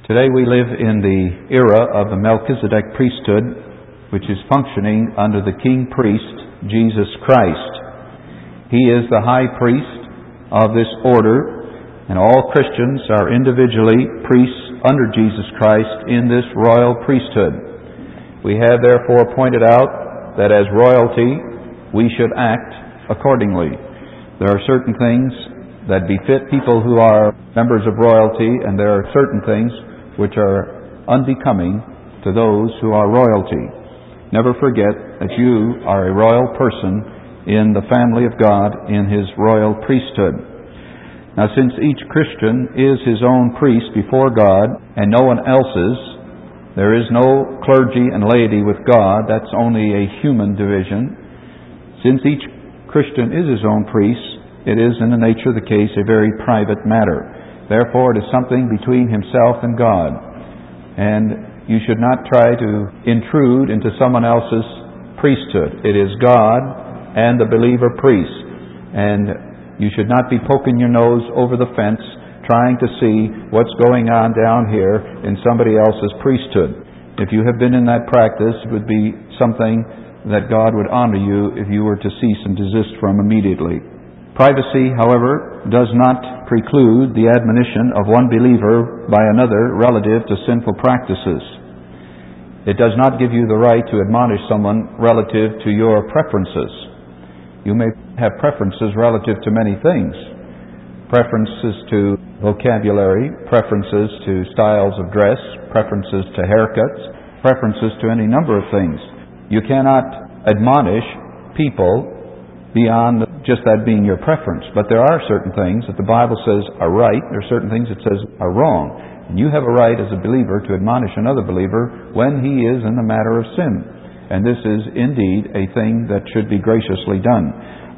Today we live in the era of the Melchizedek priesthood, which is functioning under the King Priest, Jesus Christ. He is the high priest of this order, and all Christians are individually priests under Jesus Christ in this royal priesthood. We have therefore pointed out that as royalty, we should act accordingly. There are certain things that befit people who are members of royalty, and there are certain things which are unbecoming to those who are royalty. Never forget that you are a royal person in the family of God in His royal priesthood. Now, since each Christian is his own priest before God and no one else's, there is no clergy and laity with God. That's only a human division. Since each Christian is his own priest, it is in the nature of the case a very private matter. Therefore, it is something between himself and God. And you should not try to intrude into someone else's priesthood. It is God and the believer priest. And you should not be poking your nose over the fence trying to see what's going on down here in somebody else's priesthood. If you have been in that practice, it would be something that God would honor you if you were to cease and desist from immediately. Privacy, however, does not preclude the admonition of one believer by another relative to sinful practices. It does not give you the right to admonish someone relative to your preferences. You may have preferences relative to many things. Preferences to vocabulary, preferences to styles of dress, preferences to haircuts, preferences to any number of things. You cannot admonish people beyond just that being your preference. But there are certain things that the Bible says are right, there are certain things it says are wrong. And you have a right as a believer to admonish another believer when he is in the matter of sin. And this is indeed a thing that should be graciously done.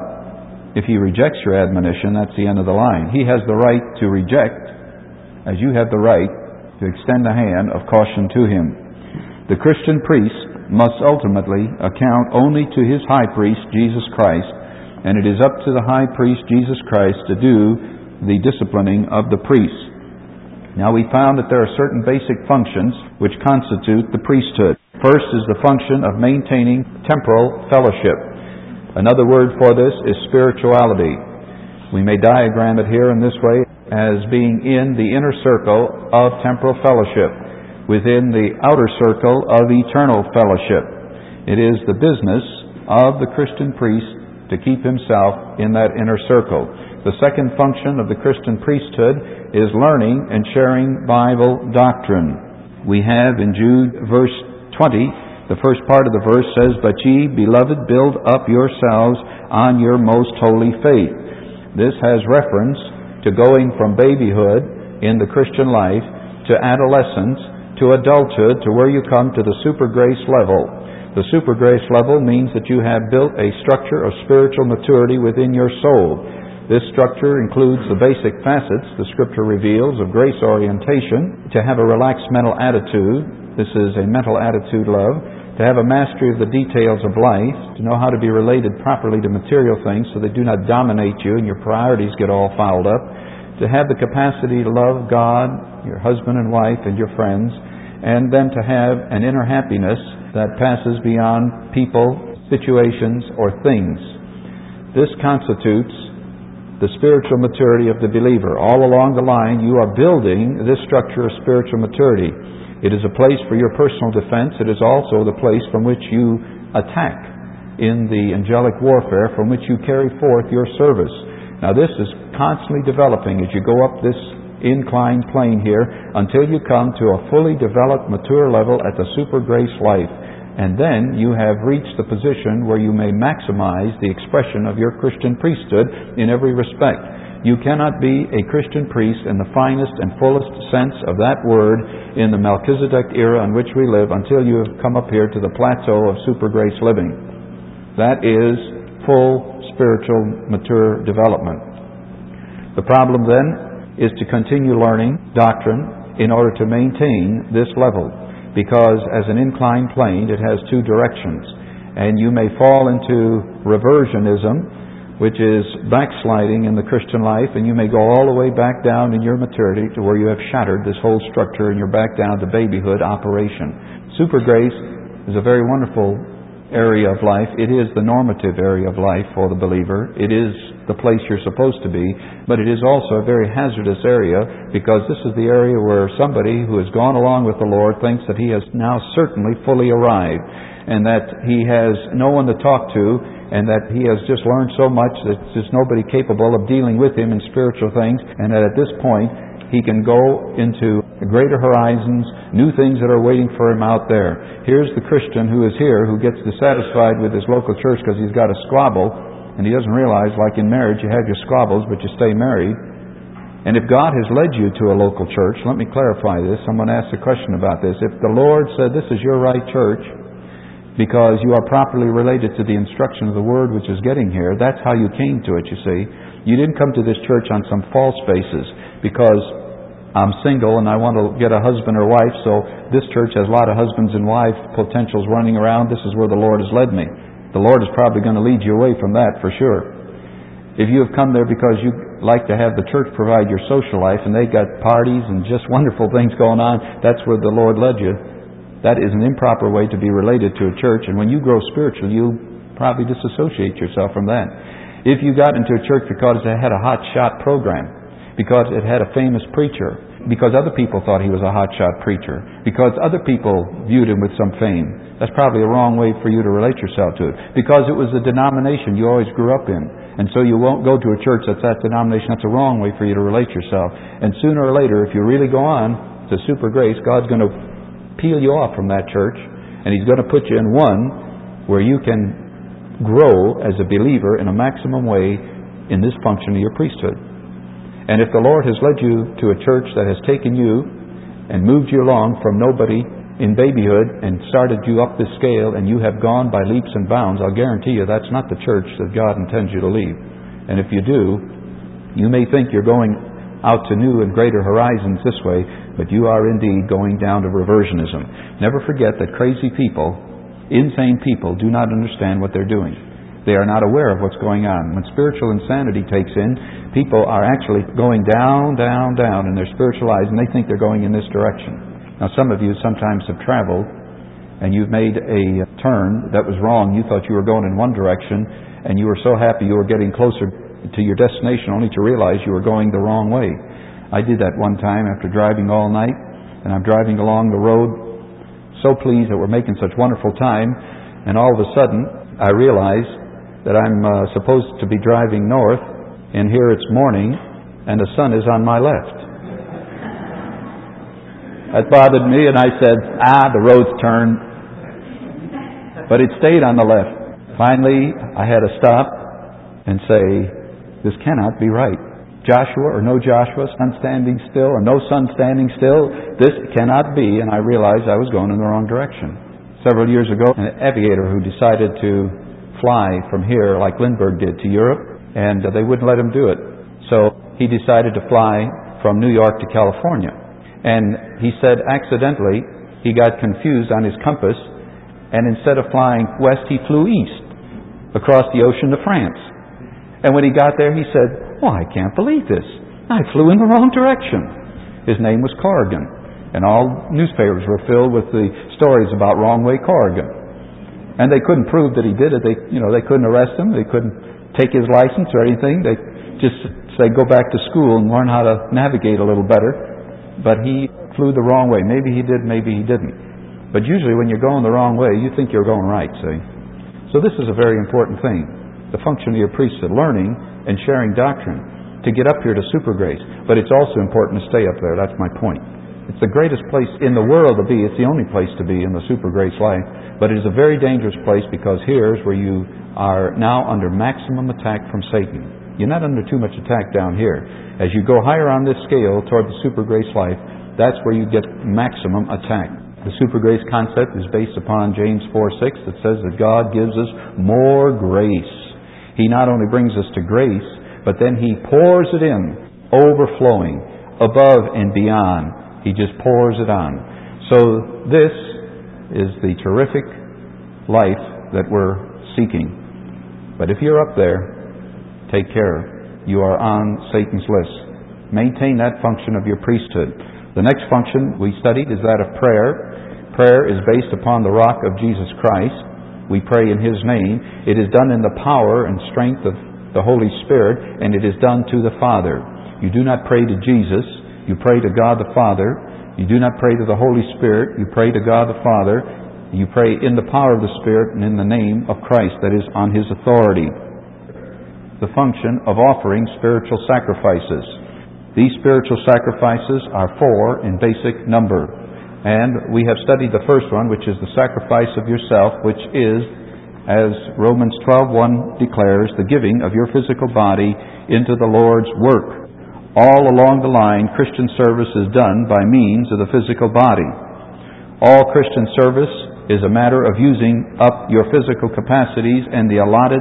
But if he rejects your admonition, that's the end of the line. He has the right to reject, as you have the right to extend a hand of caution to him. The Christian priest must ultimately account only to his high priest, Jesus Christ, and it is up to the high priest, Jesus Christ, to do the disciplining of the priests. Now, we found that there are certain basic functions which constitute the priesthood. First is the function of maintaining temporal fellowship. Another word for this is spirituality. We may diagram it here in this way as being in the inner circle of temporal fellowship, within the outer circle of eternal fellowship. It is the business of the Christian priest to keep himself in that inner circle. The second function of the Christian priesthood is learning and sharing Bible doctrine. We have in Jude verse 20, the first part of the verse says, "But ye, beloved, build up yourselves on your most holy faith." This has reference to going from babyhood in the Christian life to adolescence, to adulthood, to where you come to the super grace level. The super grace level means that you have built a structure of spiritual maturity within your soul. This structure includes the basic facets, the Scripture reveals, of grace orientation, to have a relaxed mental attitude. This is a mental attitude love. To have a mastery of the details of life, to know how to be related properly to material things so they do not dominate you and your priorities get all fouled up. To have the capacity to love God, your husband and wife, and your friends, and then to have an inner happiness that passes beyond people, situations, or things. This constitutes the spiritual maturity of the believer. All along the line, you are building this structure of spiritual maturity. It is a place for your personal defense. It is also the place from which you attack in the angelic warfare, from which you carry forth your service. Now, this is constantly developing as you go up this inclined plane here until you come to a fully developed, mature level at the super grace life. And then you have reached the position where you may maximize the expression of your Christian priesthood in every respect. You cannot be a Christian priest in the finest and fullest sense of that word in the Melchizedek era in which we live until you have come up here to the plateau of super grace living. That is full spiritual mature development. The problem then is to continue learning doctrine in order to maintain this level, because as an inclined plane it has two directions, and you may fall into reversionism which is backsliding in the Christian life, and you may go all the way back down in your maturity to where you have shattered this whole structure and you're back down to babyhood operation. Super grace is a very wonderful area of life. It is the normative area of life for the believer. It is the place you're supposed to be, but it is also a very hazardous area, because this is the area where somebody who has gone along with the Lord thinks that he has now certainly fully arrived, and that he has no one to talk to, and that he has just learned so much that there's nobody capable of dealing with him in spiritual things, and that at this point he can go into greater horizons, new things that are waiting for him out there. Here's the Christian who is here, who gets dissatisfied with his local church because he's got a squabble, and he doesn't realize, like in marriage, you have your squabbles, but you stay married. And if God has led you to a local church, let me clarify this. Someone asked a question about this. If the Lord said this is your right church, because you are properly related to the instruction of the Word which is getting here, that's how you came to it, you see. You didn't come to this church on some false basis, because I'm single and I want to get a husband or wife, so this church has a lot of husbands and wives potentials running around. This is where the Lord has led me. The Lord is probably going to lead you away from that for sure. If you have come there because you like to have the church provide your social life and they got parties and just wonderful things going on, that's where the Lord led you. That is an improper way to be related to a church, and when you grow spiritually, you'll probably disassociate yourself from that. If you got into a church because it had a hot-shot program, because it had a famous preacher, because other people thought he was a hot-shot preacher, because other people viewed him with some fame, that's probably a wrong way for you to relate yourself to it. Because it was a denomination you always grew up in, and so you won't go to a church that's that denomination. That's a wrong way for you to relate yourself. And sooner or later, if you really go on to super grace, God's going to peel you off from that church, and He's going to put you in one where you can grow as a believer in a maximum way in this function of your priesthood. And if the Lord has led you to a church that has taken you and moved you along from nobody in babyhood and started you up this scale, and you have gone by leaps and bounds, I'll guarantee you that's not the church that God intends you to leave. And if you do, you may think you're going out to new and greater horizons this way, but you are indeed going down to reversionism. Never forget that crazy people, insane people, do not understand what they're doing. They are not aware of what's going on. When spiritual insanity takes in, people are actually going down, down, down in their spiritual lives, and they think they're going in this direction. Now, some of you sometimes have traveled, and you've made a turn that was wrong. You thought you were going in one direction, and you were so happy you were getting closer to your destination, only to realize you were going the wrong way. I did that one time after driving all night, and I'm driving along the road, so pleased that we're making such wonderful time, and all of a sudden I realize that I'm supposed to be driving north, and here it's morning, and the sun is on my left. That bothered me, and I said, the road's turned. But it stayed on the left. Finally, I had to stop and say, this cannot be right. Joshua or no Joshua, sun standing still or no sun standing still, this cannot be. And I realized I was going in the wrong direction. Several years ago, an aviator who decided to fly from here like Lindbergh did to Europe, and they wouldn't let him do it. So he decided to fly from New York to California. And he said accidentally he got confused on his compass, and instead of flying west, he flew east across the ocean to France. And when he got there, he said, I can't believe this. I flew in the wrong direction. His name was Corrigan, and all newspapers were filled with the stories about wrong way Corrigan. And they couldn't prove that he did it. They couldn't arrest him. They couldn't take his license or anything. They just say, go back to school and learn how to navigate a little better. But he flew the wrong way. Maybe he did, maybe he didn't. But usually when you're going the wrong way, you think you're going right, see? So this is a very important thing. The function of your priesthood, learning and sharing doctrine, to get up here to super grace. But it's also important to stay up there. That's my point. It's the greatest place in the world to be. It's the only place to be in the super grace life. But it is a very dangerous place, because here's where you are now under maximum attack from Satan. You're not under too much attack down here. As you go higher on this scale toward the super grace life, that's where you get maximum attack. The super grace concept is based upon James 4:6 that says that God gives us more grace. He not only brings us to grace, but then He pours it in, overflowing, above and beyond. He just pours it on. So this is the terrific life that we're seeking. But if you're up there take care. You are on Satan's list. Maintain that function of your priesthood. The next function we studied is that of prayer. Prayer is based upon the rock of Jesus Christ. We pray in His name. It is done in the power and strength of the Holy Spirit, and it is done to the Father. You do not pray to Jesus. You pray to God the Father. You do not pray to the Holy Spirit. You pray to God the Father. You pray in the power of the Spirit and in the name of Christ, that is, on His authority. The function of offering spiritual sacrifices. These spiritual sacrifices are 4 in basic number. And we have studied the first one, which is the sacrifice of yourself, which is, as Romans 12:1 declares, the giving of your physical body into the Lord's work. All along the line, Christian service is done by means of the physical body. All Christian service is a matter of using up your physical capacities and the allotted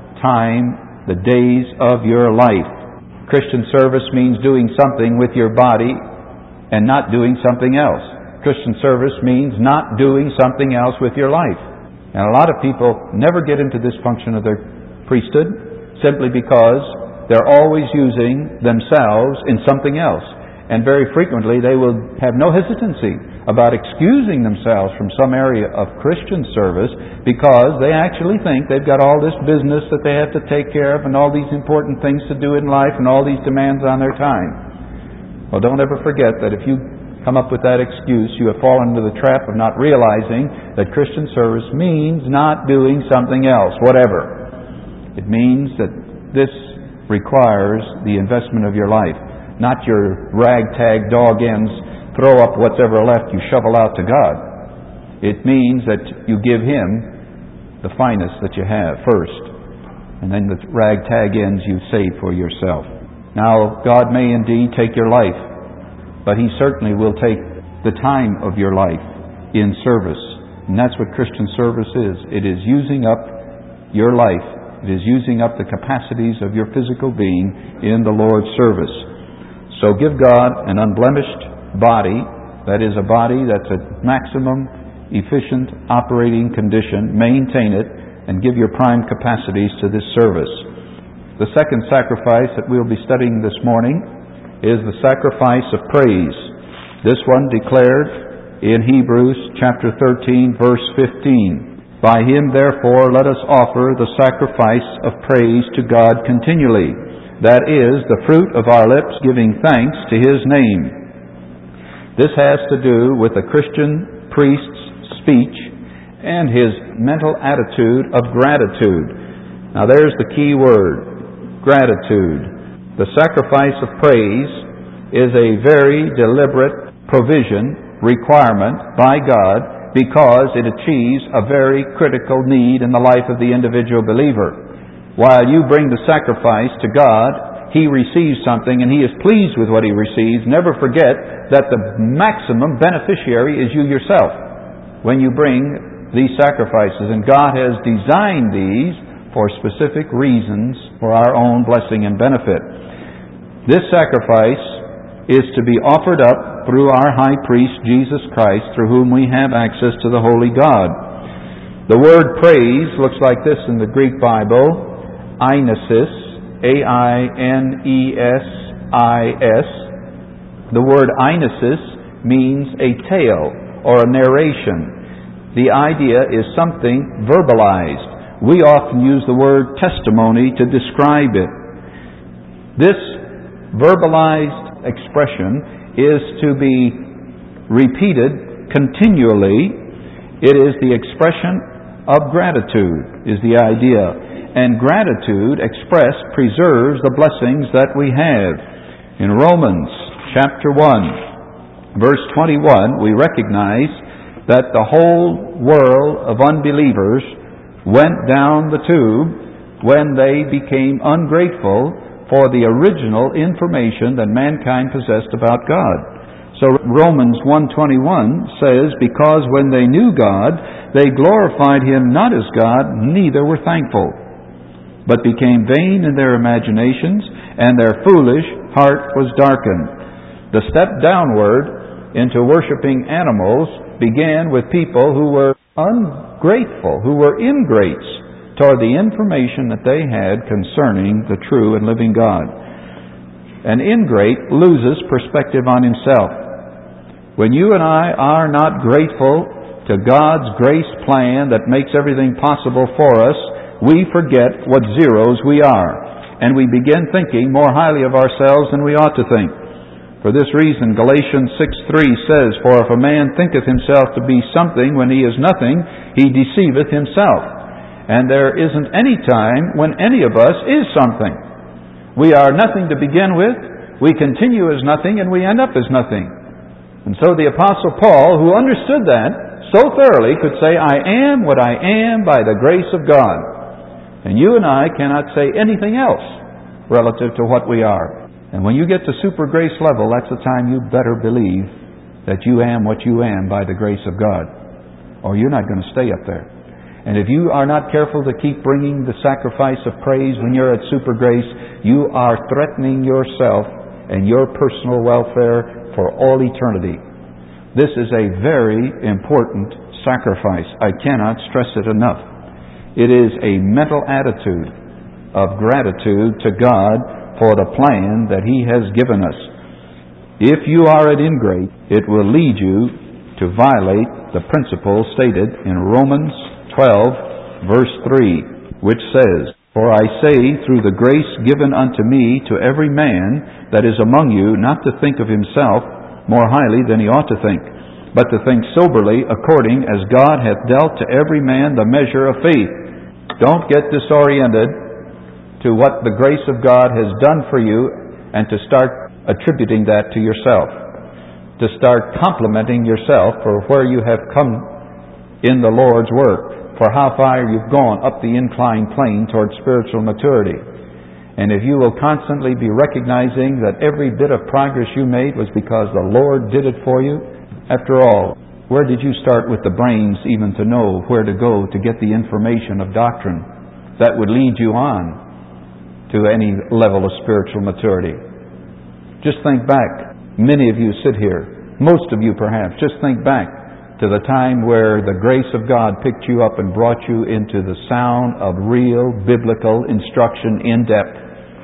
time, the days of your life. Christian service means doing something with your body and not doing something else. Christian service means not doing something else with your life. And a lot of people never get into this function of their priesthood simply because they're always using themselves in something else. And very frequently they will have no hesitancy about excusing themselves from some area of Christian service because they actually think they've got all this business that they have to take care of and all these important things to do in life and all these demands on their time. Well, don't ever forget that if you come up with that excuse, you have fallen into the trap of not realizing that Christian service means not doing something else, whatever. It means that this requires the investment of your life, not your ragtag dog ends, throw up whatever left you shovel out to God. It means that you give Him the finest that you have first, and then the ragtag ends you save for yourself. Now, God may indeed take your life, but He certainly will take the time of your life in service. And that's what Christian service is. It is using up your life. It is using up the capacities of your physical being in the Lord's service. So give God an unblemished body, that is a body that's at maximum efficient operating condition. Maintain it and give your prime capacities to this service. The second sacrifice that we'll be studying this morning is the sacrifice of praise. This one declared in Hebrews chapter 13, verse 15. By Him, therefore, let us offer the sacrifice of praise to God continually. That is, the fruit of our lips giving thanks to His name. This has to do with a Christian priest's speech and his mental attitude of gratitude. Now there's the key word, gratitude. The sacrifice of praise is a very deliberate provision, requirement by God, because it achieves a very critical need in the life of the individual believer. While you bring the sacrifice to God, He receives something and He is pleased with what He receives. Never forget that the maximum beneficiary is you yourself when you bring these sacrifices. And God has designed these for specific reasons for our own blessing and benefit. This sacrifice is to be offered up through our high priest, Jesus Christ, through whom we have access to the holy God. The word praise looks like this in the Greek Bible, ainesis, A-I-N-E-S-I-S. The word ainesis means a tale or a narration. The idea is something verbalized. We often use the word testimony to describe it. This verbalized expression is to be repeated continually. It is the expression of gratitude, is the idea. And gratitude expressed preserves the blessings that we have. In Romans chapter 1, verse 21, we recognize that the whole world of unbelievers went down the tube when they became ungrateful for the original information that mankind possessed about God. So Romans 1:21 says, because when they knew God, they glorified Him not as God, neither were thankful, but became vain in their imaginations, and their foolish heart was darkened. The step downward into worshiping animals began with people who were ungrateful, who were ingrates toward the information that they had concerning the true and living God. An ingrate loses perspective on himself. When you and I are not grateful to God's grace plan that makes everything possible for us, we forget what zeros we are, and we begin thinking more highly of ourselves than we ought to think. For this reason, Galatians 6:3 says, "For if a man thinketh himself to be something when he is nothing, he deceiveth himself." And there isn't any time when any of us is something. We are nothing to begin with, we continue as nothing, and we end up as nothing. And so the Apostle Paul, who understood that so thoroughly, could say, "I am what I am by the grace of God." And you and I cannot say anything else relative to what we are. And when you get to super grace level, that's the time you better believe that you am what you am by the grace of God, or you're not going to stay up there. And if you are not careful to keep bringing the sacrifice of praise when you're at super grace, you are threatening yourself and your personal welfare for all eternity. This is a very important sacrifice. I cannot stress it enough. It is a mental attitude of gratitude to God for the plan that He has given us. If you are an ingrate, it will lead you to violate the principle stated in Romans 12, verse 3, which says, "For I say, through the grace given unto me, to every man that is among you, not to think of himself more highly than he ought to think, but to think soberly, according as God hath dealt to every man the measure of faith." Don't get disoriented to what the grace of God has done for you and to start attributing that to yourself. To start complimenting yourself for where you have come in the Lord's work, for how far you've gone up the inclined plane toward spiritual maturity. And if you will constantly be recognizing that every bit of progress you made was because the Lord did it for you, after all, where did you start with the brains even to know where to go to get the information of doctrine that would lead you on to any level of spiritual maturity? Just think back. Many of you sit here, most of you perhaps, just think back to the time where the grace of God picked you up and brought you into the sound of real biblical instruction in depth.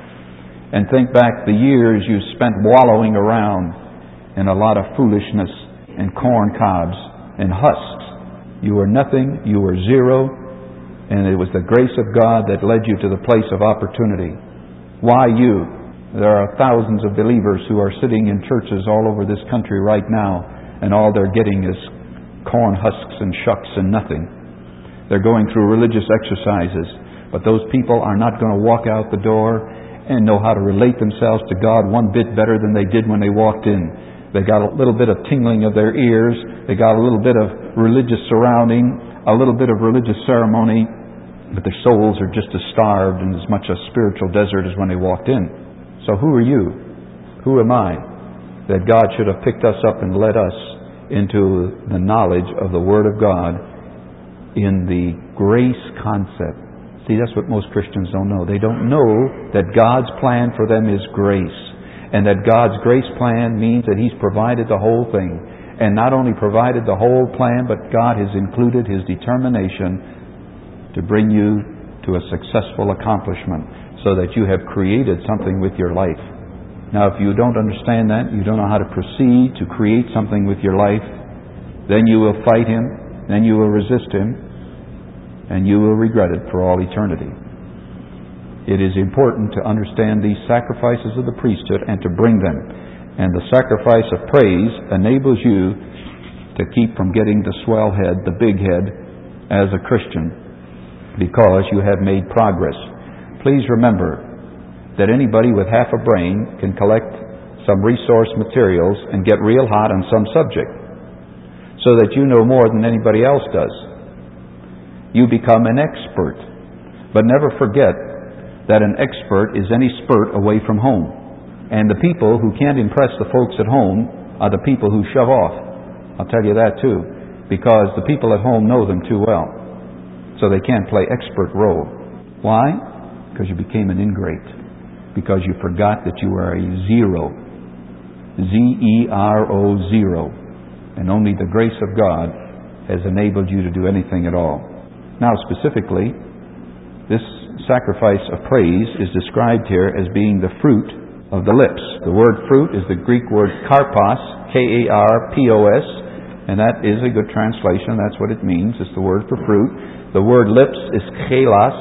And think back the years you spent wallowing around in a lot of foolishness and corn cobs and husks. You were nothing, you were zero, and it was the grace of God that led you to the place of opportunity. Why you? There are thousands of believers who are sitting in churches all over this country right now, and all they're getting is corn husks and shucks and nothing. They're going through religious exercises, but those people are not going to walk out the door and know how to relate themselves to God one bit better than they did when they walked in. They got a little bit of tingling of their ears, they got a little bit of religious surrounding, a little bit of religious ceremony, but their souls are just as starved and as much a spiritual desert as when they walked in. So who are you? Who am I that God should have picked us up and led us into the knowledge of the Word of God in the grace concept? See, that's what most Christians don't know. They don't know that God's plan for them is grace, and that God's grace plan means that He's provided the whole thing. And not only provided the whole plan, but God has included His determination to bring you to a successful accomplishment, so that you have created something with your life. Now, if you don't understand that, you don't know how to proceed to create something with your life, then you will fight Him, then you will resist Him, and you will regret it for all eternity. It is important to understand these sacrifices of the priesthood and to bring them. And the sacrifice of praise enables you to keep from getting the swell head, the big head, as a Christian, because you have made progress. Please remember that anybody with half a brain can collect some resource materials and get real hot on some subject, so that you know more than anybody else does. You become an expert. But never forget that an expert is any spurt away from home. And the people who can't impress the folks at home are the people who shove off. I'll tell you that too, because the people at home know them too well. So they can't play expert role. Why? Because you became an ingrate. Because you forgot that you are a zero. Z-E-R-O, zero. And only the grace of God has enabled you to do anything at all. Now specifically, This sacrifice of praise is described here as being the fruit of the lips. The word fruit is the Greek word karpos, K-A-R-P-O-S, and that is a good translation. That's what it means. It's the word for fruit. The word lips is chelos,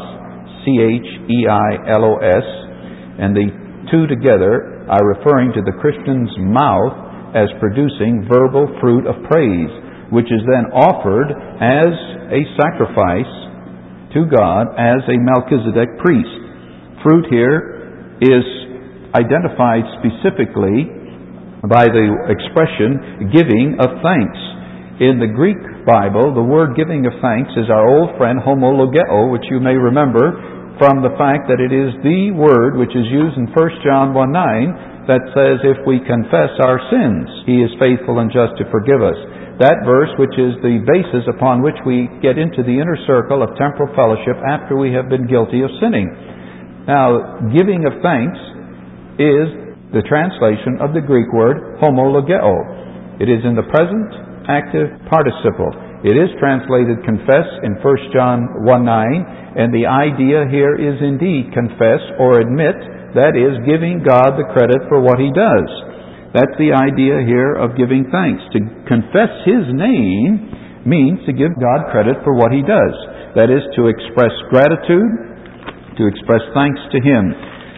C-H-E-I-L-O-S, and the two together are referring to the Christian's mouth as producing verbal fruit of praise, which is then offered as a sacrifice to God as a Melchizedek priest. Fruit here is identified specifically by the expression giving of thanks. In the Greek Bible, the word giving of thanks is our old friend homologeo, which you may remember from the fact that it is the word which is used in 1 John 1:9 that says, if we confess our sins, He is faithful and just to forgive us. That verse, which is the basis upon which we get into the inner circle of temporal fellowship after we have been guilty of sinning. Now, giving of thanks is the translation of the Greek word homologeo. It is in the present active participle. It is translated confess in 1 John 1:9, and the idea here is indeed confess or admit. That is, giving God the credit for what He does. That's the idea here of giving thanks. To confess His name means to give God credit for what He does. That is, to express gratitude, to express thanks to Him.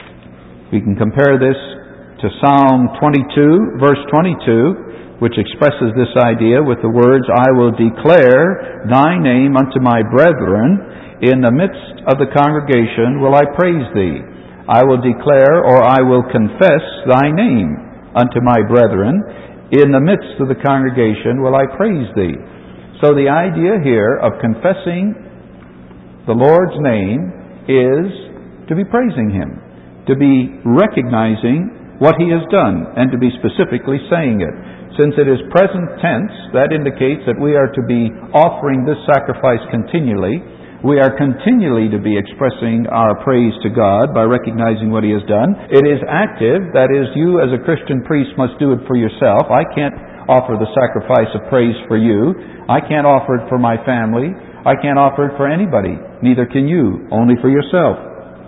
We can compare this to Psalm 22, verse 22, which expresses this idea with the words, I will declare Thy name unto my brethren. In the midst of the congregation will I praise Thee. I will declare, or I will confess Thy name unto my brethren. In the midst of the congregation will I praise Thee. So the idea here of confessing the Lord's name is to be praising Him, to be recognizing what He has done, and to be specifically saying it. Since it is present tense, that indicates that we are to be offering this sacrifice continually. We are continually to be expressing our praise to God by recognizing what He has done. It is active, that is, you as a Christian priest must do it for yourself. I can't offer the sacrifice of praise for you. I can't offer it for my family. I can't offer it for anybody. Neither can you, only for yourself.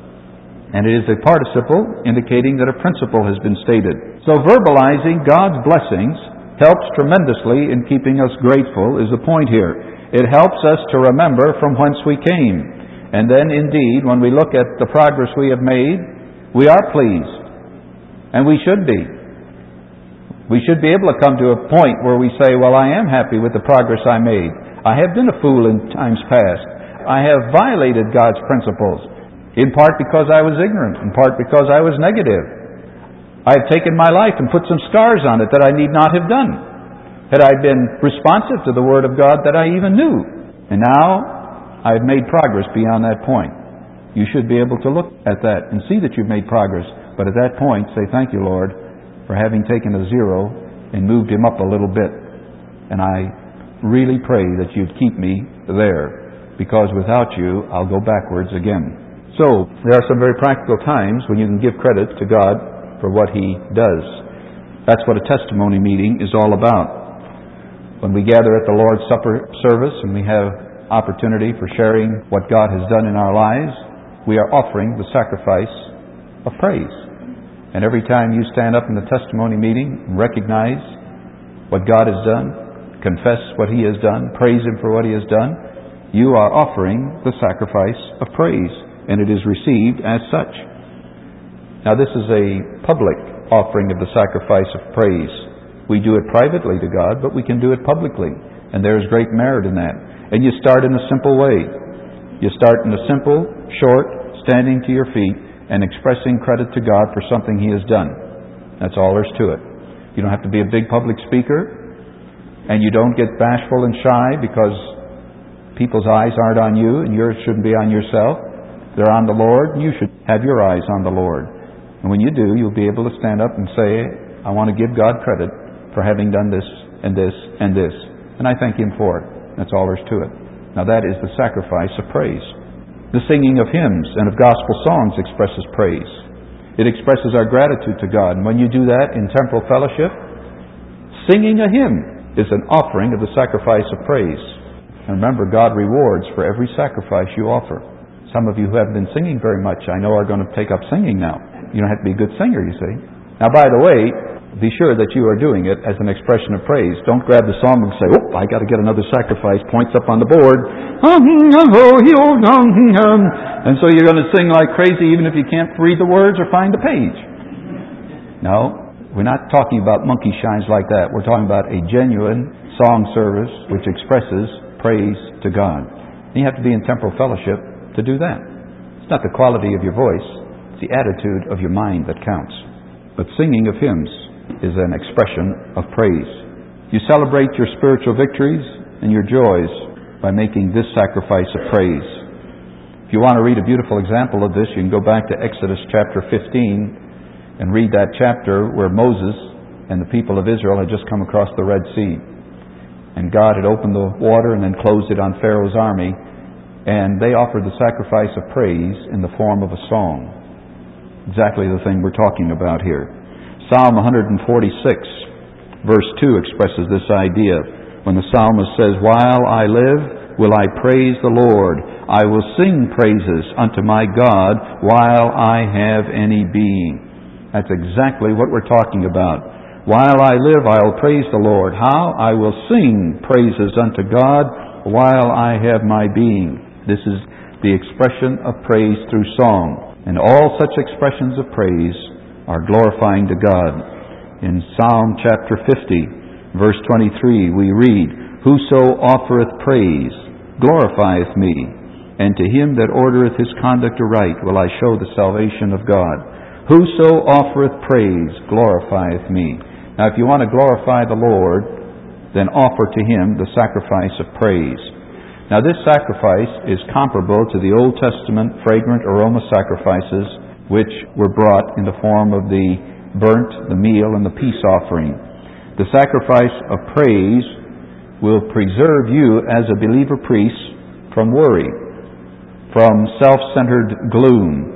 And it is a participle indicating that a principle has been stated. So verbalizing God's blessings helps tremendously in keeping us grateful is the point here. It helps us to remember from whence we came. And then, indeed, when we look at the progress we have made, we are pleased. And we should be. We should be able to come to a point where we say, well, I am happy with the progress I made. I have been a fool in times past. I have violated God's principles, in part because I was ignorant, in part because I was negative. I have taken my life and put some scars on it that I need not have done. Had I been responsive to the Word of God that I even knew. And now I've made progress beyond that point. You should be able to look at that and see that you've made progress. But at that point, say, thank you, Lord, for having taken a zero and moved him up a little bit. And I really pray that you'd keep me there, because without you, I'll go backwards again. So, there are some very practical times when you can give credit to God for what He does. That's what a testimony meeting is all about. When we gather at the Lord's Supper service and we have opportunity for sharing what God has done in our lives, we are offering the sacrifice of praise. And every time you stand up in the testimony meeting and recognize what God has done, confess what He has done, praise Him for what He has done, you are offering the sacrifice of praise, and it is received as such. Now, this is a public offering of the sacrifice of praise. We do it privately to God, but we can do it publicly. And there is great merit in that. And you start in a simple way. You start in a simple, short, standing to your feet and expressing credit to God for something He has done. That's all there's to it. You don't have to be a big public speaker, and you don't get bashful and shy because people's eyes aren't on you and yours shouldn't be on yourself. They're on the Lord. You should have your eyes on the Lord. And when you do, you'll be able to stand up and say, I want to give God credit for having done this and this and this. And I thank Him for it. That's all there's to it. Now that is the sacrifice of praise. The singing of hymns and of gospel songs expresses praise. It expresses our gratitude to God. And when you do that in temporal fellowship, singing a hymn is an offering of the sacrifice of praise. And remember, God rewards for every sacrifice you offer. Some of you who haven't been singing very much, I know, are going to take up singing now. You don't have to be a good singer, you see. Now, by the way, be sure that you are doing it as an expression of praise. Don't grab the song and say, "Oh, I got to get another sacrifice." Points up on the board. And so you're going to sing like crazy even if you can't read the words or find the page. No, we're not talking about monkey shines like that. We're talking about a genuine song service which expresses praise to God. And you have to be in temporal fellowship to do that. It's not the quality of your voice, it's the attitude of your mind that counts. But singing of hymns is an expression of praise. You celebrate your spiritual victories and your joys by making this sacrifice of praise. If you want to read a beautiful example of this, you can go back to Exodus chapter 15 and read that chapter where Moses and the people of Israel had just come across the Red Sea. And God had opened the water and then closed it on Pharaoh's army. And they offered the sacrifice of praise in the form of a song. Exactly the thing we're talking about here. Psalm 146, verse 2 expresses this idea. When the psalmist says, "While I live, will I praise the Lord. I will sing praises unto my God while I have any being." That's exactly what we're talking about. While I live, I'll praise the Lord. How? I will sing praises unto God while I have my being. This is the expression of praise through song. And all such expressions of praise are glorifying to God. In Psalm chapter 50, verse 23, we read, "Whoso offereth praise glorifieth me, and to him that ordereth his conduct aright will I show the salvation of God. Whoso offereth praise glorifieth me." Now, if you want to glorify the Lord, then offer to him the sacrifice of praise. Now, this sacrifice is comparable to the Old Testament fragrant aroma sacrifices which were brought in the form of the burnt, the meal, and the peace offering. The sacrifice of praise will preserve you as a believer priest from worry, from self-centered gloom.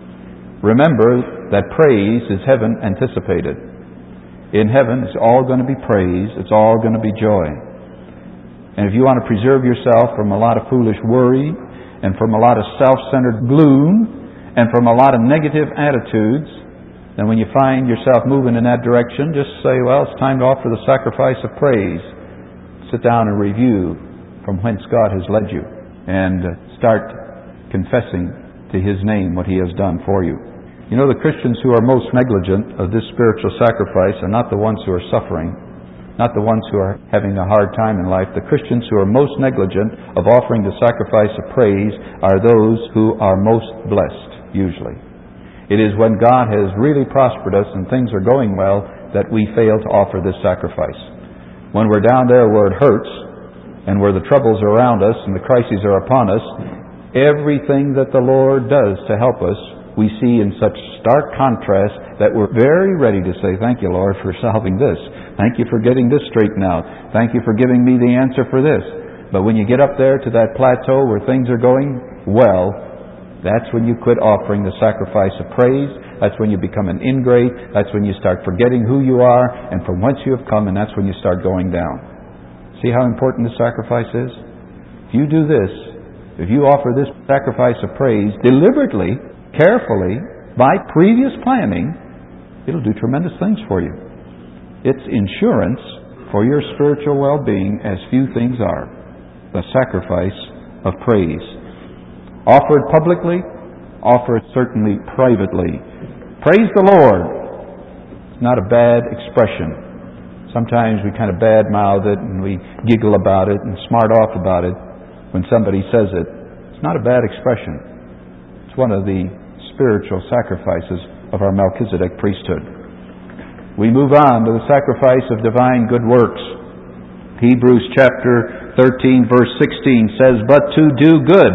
Remember that praise is heaven anticipated. In heaven, it's all going to be praise. It's all going to be joy. And if you want to preserve yourself from a lot of foolish worry and from a lot of self-centered gloom and from a lot of negative attitudes, then when you find yourself moving in that direction, just say, "Well, it's time to offer the sacrifice of praise." Sit down and review from whence God has led you and start confessing to his name what he has done for you. You know, the Christians who are most negligent of this spiritual sacrifice are not the ones who are suffering, not the ones who are having a hard time in life. The Christians who are most negligent of offering the sacrifice of praise are those who are most blessed, usually. It is when God has really prospered us and things are going well that we fail to offer this sacrifice. When we're down there where it hurts and where the troubles are around us and the crises are upon us, everything that the Lord does to help us, we see in such stark contrast that we're very ready to say, "Thank you, Lord, for solving this. Thank you for getting this straightened out. Thank you for giving me the answer for this." But when you get up there to that plateau where things are going well, that's when you quit offering the sacrifice of praise. That's when you become an ingrate. That's when you start forgetting who you are and from whence you have come, and that's when you start going down. See how important the sacrifice is? If you do this, if you offer this sacrifice of praise deliberately, carefully, by previous planning, it'll do tremendous things for you. It's insurance for your spiritual well-being as few things are. The sacrifice of praise. Offer it publicly, offer it certainly privately. Praise the Lord. It's not a bad expression. Sometimes we kind of bad-mouth it and we giggle about it and smart off about it when somebody says it. It's not a bad expression. It's one of the spiritual sacrifices of our Melchizedek priesthood. We move on to the sacrifice of divine good works. Hebrews chapter 13 verse 16 says, "But to do good,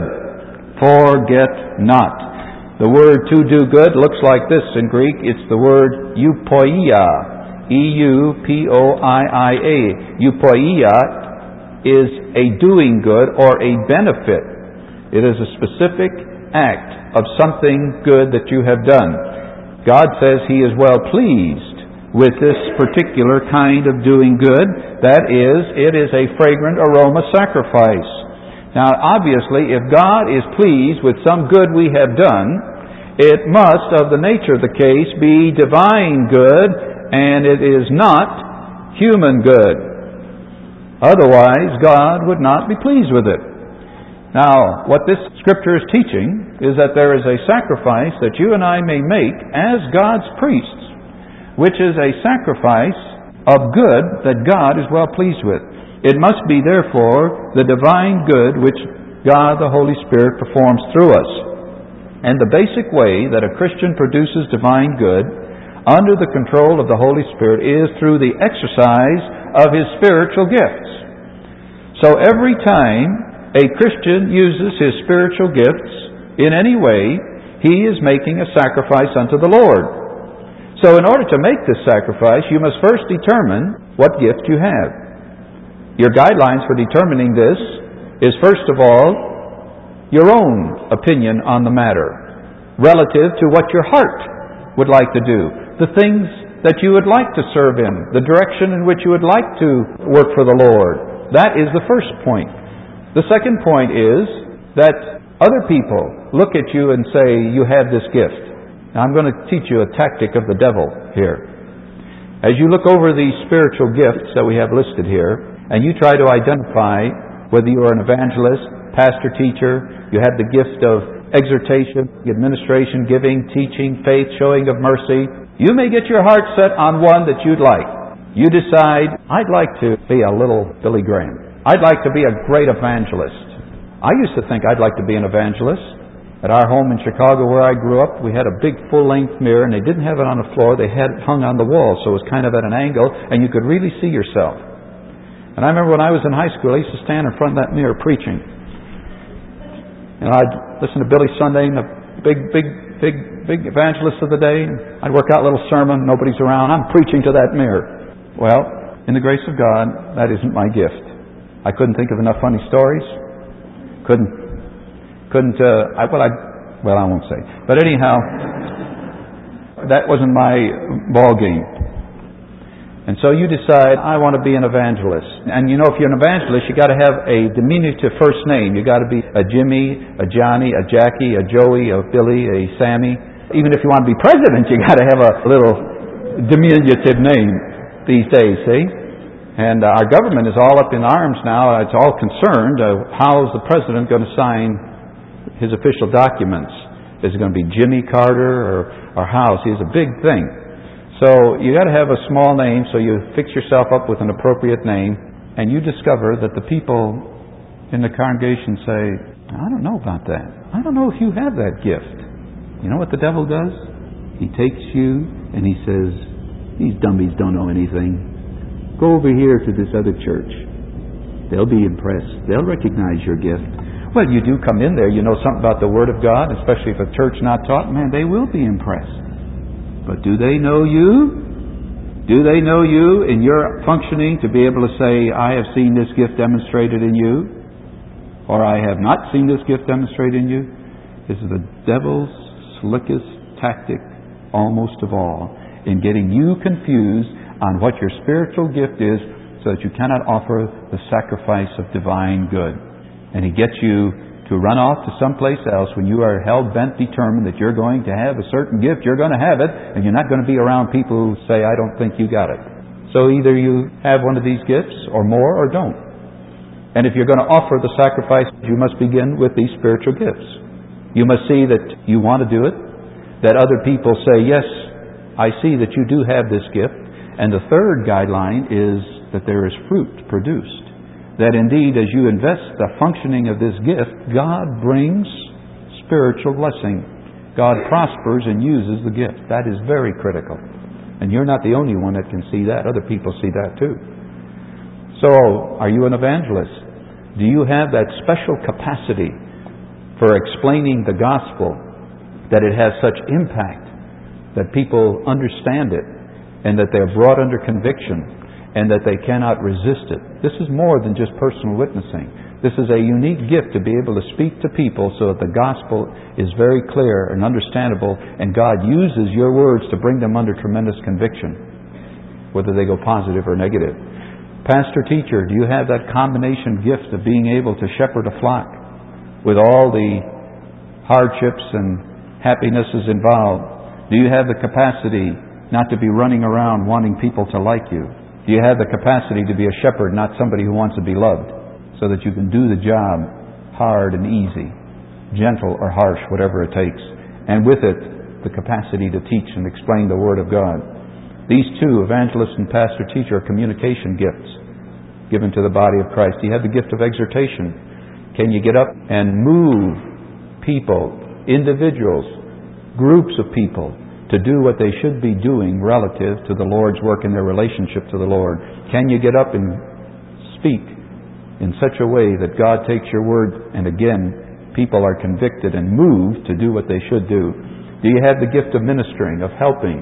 forget not." The word "to do good" looks like this in Greek. It's the word eupoia. E-U-P-O-I-I-A. Eupoia is a doing good or a benefit. It is a specific act of something good that you have done. God says He is well pleased with this particular kind of doing good. That is, it is a fragrant aroma sacrifice. Now, obviously, if God is pleased with some good we have done, it must, of the nature of the case, be divine good, and it is not human good. Otherwise, God would not be pleased with it. Now, what this Scripture is teaching is that there is a sacrifice that you and I may make as God's priests, which is a sacrifice of good that God is well pleased with. It must be, therefore, the divine good which God the Holy Spirit performs through us. And the basic way that a Christian produces divine good under the control of the Holy Spirit is through the exercise of his spiritual gifts. So every time a Christian uses his spiritual gifts in any way, he is making a sacrifice unto the Lord. So in order to make this sacrifice, you must first determine what gift you have. Your guidelines for determining this is, first of all, your own opinion on the matter, relative to what your heart would like to do, the things that you would like to serve in, the direction in which you would like to work for the Lord. That is the first point. The second point is that other people look at you and say, you have this gift. Now, I'm going to teach you a tactic of the devil here. As you look over these spiritual gifts that we have listed here, and you try to identify whether you are an evangelist, pastor, teacher, you have the gift of exhortation, administration, giving, teaching, faith, showing of mercy, you may get your heart set on one that you'd like. You decide, I'd like to be a little Billy Graham. I'd like to be a great evangelist. I used to think I'd like to be an evangelist. At our home in Chicago where I grew up, we had a big full-length mirror, and they didn't have it on the floor. They had it hung on the wall, so it was kind of at an angle, and you could really see yourself. And I remember when I was in high school, I used to stand in front of that mirror preaching. And I'd listen to Billy Sunday, the big evangelist of the day. I'd work out a little sermon, nobody's around. I'm preaching to that mirror. Well, in the grace of God, that isn't my gift. I couldn't think of enough funny stories. I won't say. But anyhow, that wasn't my ball game. And so you decide, I want to be an evangelist. And you know, if you're an evangelist, you got to have a diminutive first name. You got to be a Jimmy, a Johnny, a Jackie, a Joey, a Billy, a Sammy. Even if you want to be president, you got to have a little diminutive name these days, see? And our government is all up in arms now. It's all concerned. How is the president going to sign his official documents? Is it going to be Jimmy Carter or how? See, it's a big thing. So you got to have a small name, so you fix yourself up with an appropriate name, and you discover that the people in the congregation say, I don't know about that. I don't know if you have that gift. You know what the devil does? He takes you and he says, these dummies don't know anything. Go over here to this other church. They'll be impressed. They'll recognize your gift. Well, you do come in there, you know something about the Word of God, especially if a church not taught, man, they will be impressed. But do they know you? Do they know you in your functioning to be able to say, I have seen this gift demonstrated in you, or I have not seen this gift demonstrated in you? This is the devil's slickest tactic, almost of all, in getting you confused on what your spiritual gift is, so that you cannot offer the sacrifice of divine good. And he gets you to run off to someplace else when you are hell-bent determined that you're going to have a certain gift, you're going to have it, and you're not going to be around people who say, I don't think you got it. So either you have one of these gifts, or more, or don't. And if you're going to offer the sacrifice, you must begin with these spiritual gifts. You must see that you want to do it, that other people say, yes, I see that you do have this gift. And the third guideline is that there is fruit produced. That indeed, as you invest the functioning of this gift, God brings spiritual blessing. God prospers and uses the gift. That is very critical. And you're not the only one that can see that. Other people see that too. So, are you an evangelist? Do you have that special capacity for explaining the gospel, that it has such impact, that people understand it, and that they're brought under conviction, and that they cannot resist it? This is more than just personal witnessing. This is a unique gift to be able to speak to people so that the gospel is very clear and understandable, and God uses your words to bring them under tremendous conviction, whether they go positive or negative. Pastor, teacher, do you have that combination gift of being able to shepherd a flock with all the hardships and happinesses involved? Do you have the capacity not to be running around wanting people to like you? Do you have the capacity to be a shepherd, not somebody who wants to be loved, so that you can do the job hard and easy, gentle or harsh, whatever it takes, and with it, the capacity to teach and explain the Word of God? These two, evangelist and pastor-teacher, are communication gifts given to the body of Christ. You have the gift of exhortation. Can you get up and move people, individuals, groups of people, to do what they should be doing relative to the Lord's work in their relationship to the Lord? Can you get up and speak in such a way that God takes your word and again, people are convicted and moved to do what they should do? Do you have the gift of ministering, of helping?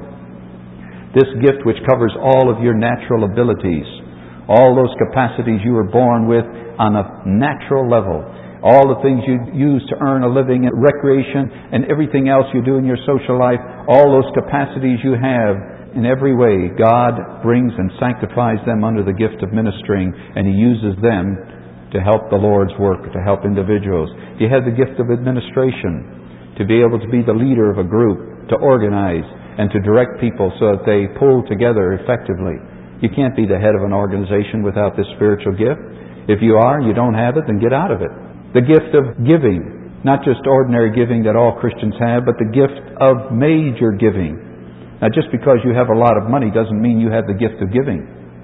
This gift which covers all of your natural abilities, all those capacities you were born with on a natural level, all the things you use to earn a living and recreation and everything else you do in your social life, all those capacities you have in every way, God brings and sanctifies them under the gift of ministering, and He uses them to help the Lord's work, to help individuals. You have the gift of administration, to be able to be the leader of a group, to organize, and to direct people so that they pull together effectively. You can't be the head of an organization without this spiritual gift. If you are, you don't have it, then get out of it. The gift of giving, not just ordinary giving that all Christians have, but the gift of major giving. Now, just because you have a lot of money doesn't mean you have the gift of giving.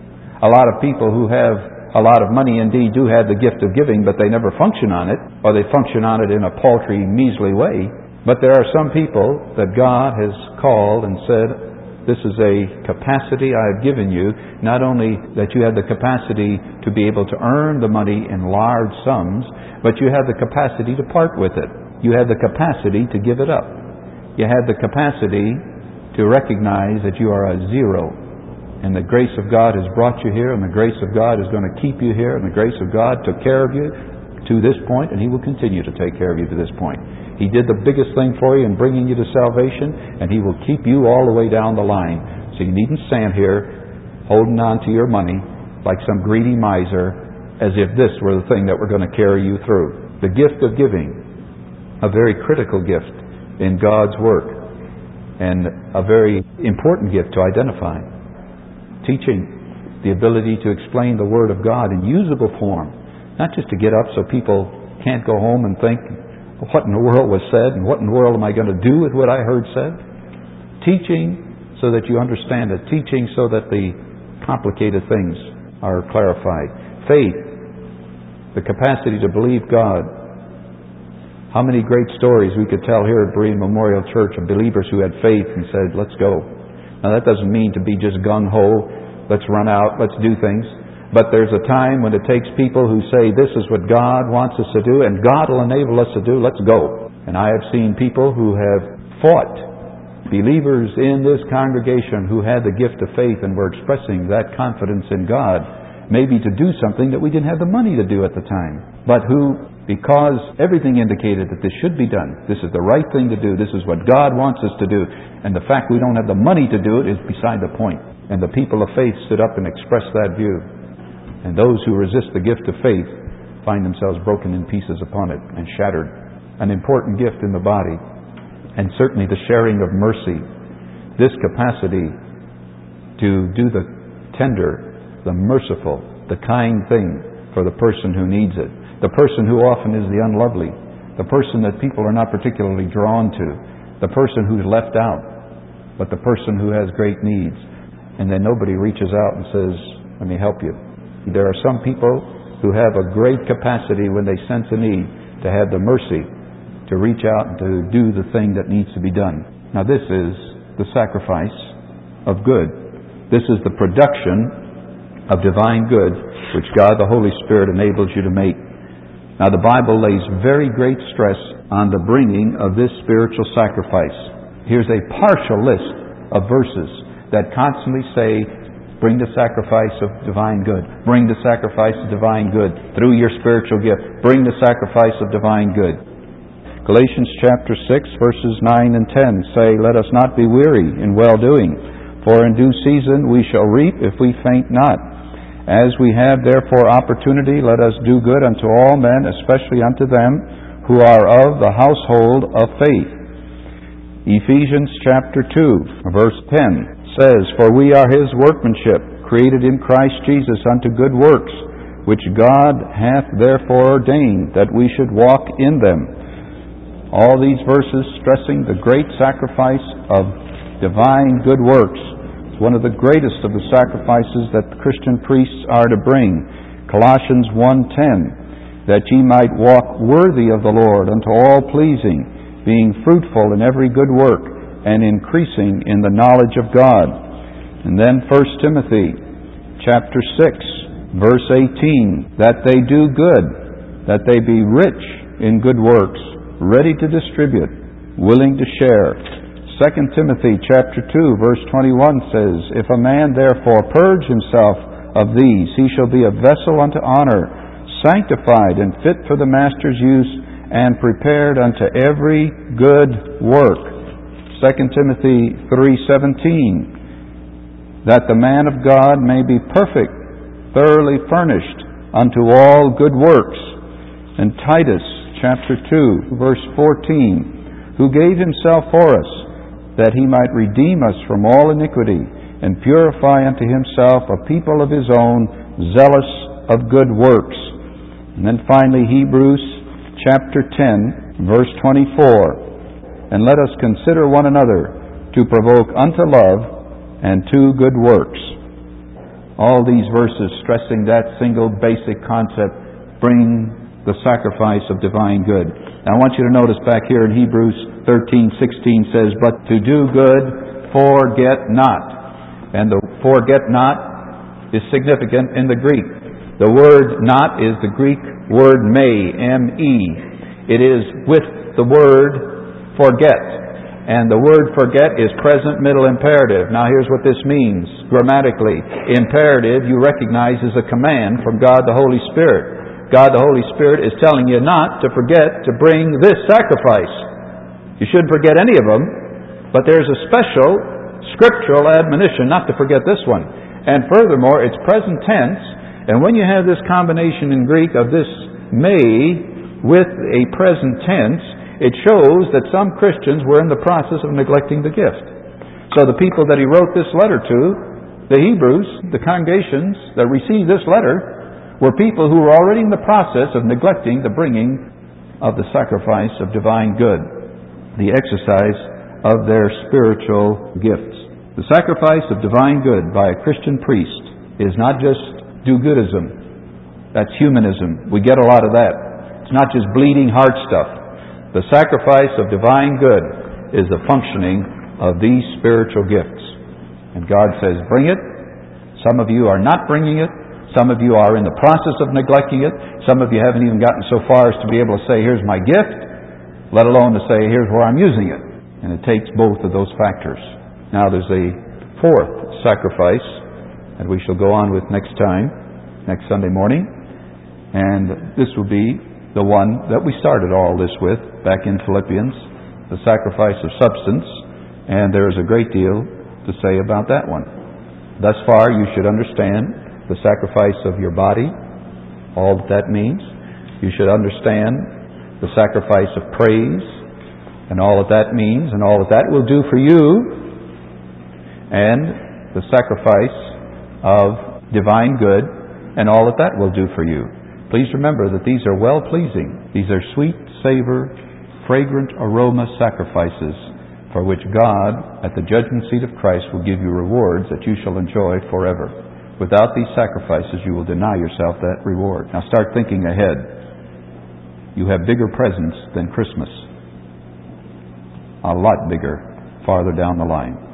A lot of people who have a lot of money indeed do have the gift of giving, but they never function on it, or they function on it in a paltry, measly way. But there are some people that God has called and said, this is a capacity I have given you, not only that you have the capacity to be able to earn the money in large sums, but you have the capacity to part with it. You have the capacity to give it up. You have the capacity to recognize that you are a zero, and the grace of God has brought you here, and the grace of God is going to keep you here, and the grace of God took care of you to this point, and He will continue to take care of you to this point. He did the biggest thing for you in bringing you to salvation, and He will keep you all the way down the line. So you needn't stand here holding on to your money like some greedy miser as if this were the thing that were going to carry you through. The gift of giving, a very critical gift in God's work, and a very important gift to identify. Teaching, the ability to explain the Word of God in usable form, not just to get up so people can't go home and think, what in the world was said, and what in the world am I going to do with what I heard said? Teaching so that you understand it. Teaching so that the complicated things are clarified. Faith, the capacity to believe God. How many great stories we could tell here at Berean Memorial Church of believers who had faith and said, let's go. Now that doesn't mean to be just gung-ho, let's run out, let's do things. But there's a time when it takes people who say, this is what God wants us to do, and God will enable us to do, let's go. And I have seen people who have fought, believers in this congregation who had the gift of faith and were expressing that confidence in God, maybe to do something that we didn't have the money to do at the time, but who, because everything indicated that this should be done, this is the right thing to do, this is what God wants us to do, and the fact we don't have the money to do it is beside the point. And the people of faith stood up and expressed that view. And those who resist the gift of faith find themselves broken in pieces upon it and shattered. An important gift in the body, and certainly the sharing of mercy. This capacity to do the tender, the merciful, the kind thing for the person who needs it. The person who often is the unlovely. The person that people are not particularly drawn to. The person who's left out. But the person who has great needs. And then nobody reaches out and says, let me help you. There are some people who have a great capacity when they sense a need to have the mercy to reach out and to do the thing that needs to be done. Now this is the sacrifice of good. This is the production of divine good which God the Holy Spirit enables you to make. Now the Bible lays very great stress on the bringing of this spiritual sacrifice. Here's a partial list of verses that constantly say, bring the sacrifice of divine good. Bring the sacrifice of divine good through your spiritual gift. Bring the sacrifice of divine good. Galatians chapter 6 verses 9 and 10 say, let us not be weary in well-doing, for in due season we shall reap if we faint not. As we have therefore opportunity, let us do good unto all men, especially unto them who are of the household of faith. Ephesians chapter 2, verse 10 says, For we are His workmanship, created in Christ Jesus unto good works, which God hath therefore ordained that we should walk in them. All these verses stressing the great sacrifice of divine good works. One of the greatest of the sacrifices that the Christian priests are to bring. Colossians 1:10, that ye might walk worthy of the Lord unto all pleasing, being fruitful in every good work, and increasing in the knowledge of God. And then 1 Timothy chapter 6, verse 18, that they do good, that they be rich in good works, ready to distribute, willing to share. 2 Timothy chapter 2, verse 21 says, If a man therefore purge himself of these, he shall be a vessel unto honor, sanctified and fit for the master's use, and prepared unto every good work. 2 Timothy 3:17, that the man of God may be perfect, thoroughly furnished unto all good works. And Titus chapter 2, verse 14, who gave himself for us, that He might redeem us from all iniquity, and purify unto Himself a people of His own, zealous of good works. And then finally Hebrews chapter 10, verse 24, and let us consider one another to provoke unto love and to good works. All these verses stressing that single basic concept, bring the sacrifice of divine good. Now I want you to notice back here in Hebrews 13:16 says, But to do good, forget not. And the forget not is significant in the Greek. The word not is the Greek word me, M-E. It is with the word forget. And the word forget is present middle imperative. Now here's what this means grammatically. Imperative you recognize is a command from God the Holy Spirit. God the Holy Spirit is telling you not to forget to bring this sacrifice. You shouldn't forget any of them, but there's a special scriptural admonition not to forget this one. And furthermore, it's present tense, and when you have this combination in Greek of this may with a present tense, it shows that some Christians were in the process of neglecting the gift. So the people that he wrote this letter to, the Hebrews, the congregations that received this letter, were people who were already in the process of neglecting the bringing of the sacrifice of divine good, the exercise of their spiritual gifts. The sacrifice of divine good by a Christian priest is not just do-goodism. That's humanism. We get a lot of that. It's not just bleeding heart stuff. The sacrifice of divine good is the functioning of these spiritual gifts. And God says, bring it. Some of you are not bringing it. Some of you are in the process of neglecting it. Some of you haven't even gotten so far as to be able to say, here's my gift, let alone to say, here's where I'm using it. And it takes both of those factors. Now there's a fourth sacrifice that we shall go on with next time, next Sunday morning. And this will be the one that we started all this with back in Philippians, the sacrifice of substance. And there is a great deal to say about that one. Thus far, you should understand the sacrifice of your body, all that means. You should understand the sacrifice of praise, and all that means, and all that will do for you, and the sacrifice of divine good, and all that will do for you. Please remember that these are well-pleasing. These are sweet savor, fragrant aroma sacrifices for which God, at the judgment seat of Christ, will give you rewards that you shall enjoy forever. Without these sacrifices, you will deny yourself that reward. Now start thinking ahead. You have bigger presents than Christmas. A lot bigger farther down the line.